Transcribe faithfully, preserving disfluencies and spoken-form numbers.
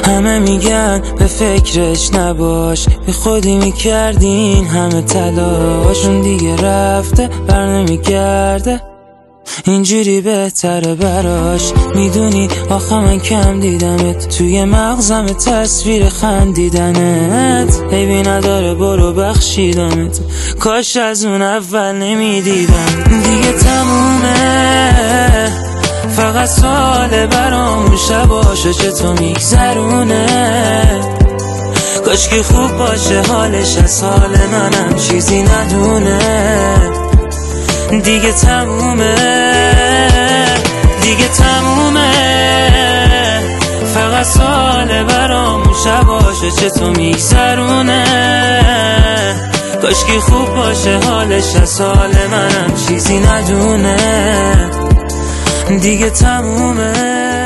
همه میگن به فکرش نباش، بی خودی میکردین همه تلاش. اون دیگه رفته بر نمیگرده، اینجوری بهتره براش. میدونی آخه من کم دیدمت، توی مغزم تصویر خندیدنت. عیبی نداره برو بخشیدمت، کاش از اون اول نمیدیدم. دیگه تمومه، فقط ساله برامون شباشه چطور میگذرونه. کاش که خوب باشه حالش، از حال منم چیزی ندونه. دیگه تمومه، دیگه تمومه، فقط ساله برامون شباشه چطور میگذرونه. کاش که خوب باشه حالش، از حال منم چیزی ندونه. دیگه تمومه.